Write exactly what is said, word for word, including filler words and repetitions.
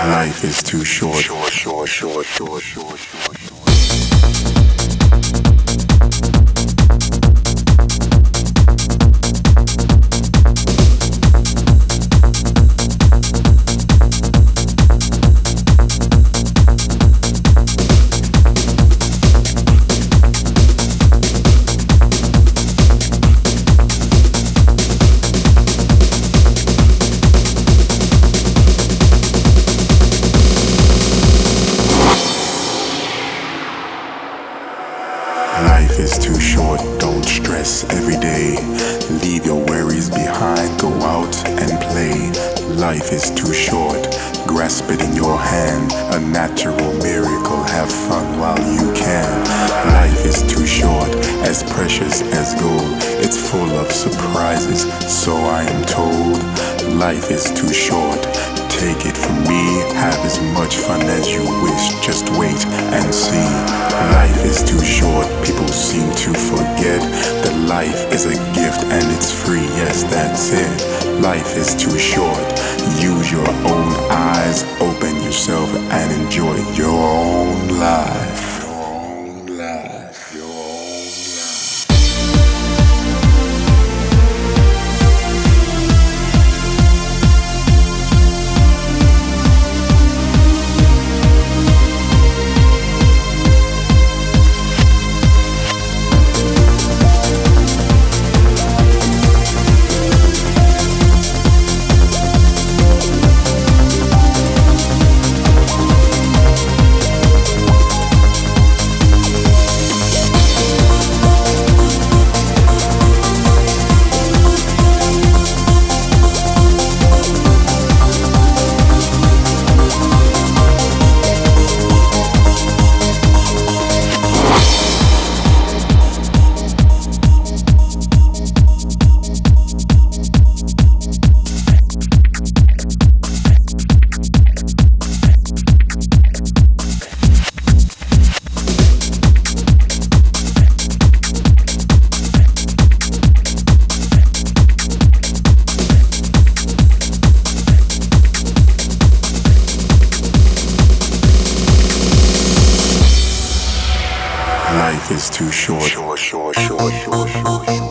Life is too short. Short, short, short, short, short, short, short. Life is too short, don't stress every day. Leave your worries behind, go out and play. Life is too short, grasp it in your hand. A natural miracle, have fun while you can. Life is too short, as precious as gold. It's full of surprises, so I am told. Life is too short, take it from me. Have as much fun as you wish, just wait and see. Life is too short, people seem to forget that life is a gift and it's free, yes, that's it. Life is too short, use your own eyes, open yourself and enjoy your own life. Your own life, your own life. Life is too short. Short, short, short, short, short, short.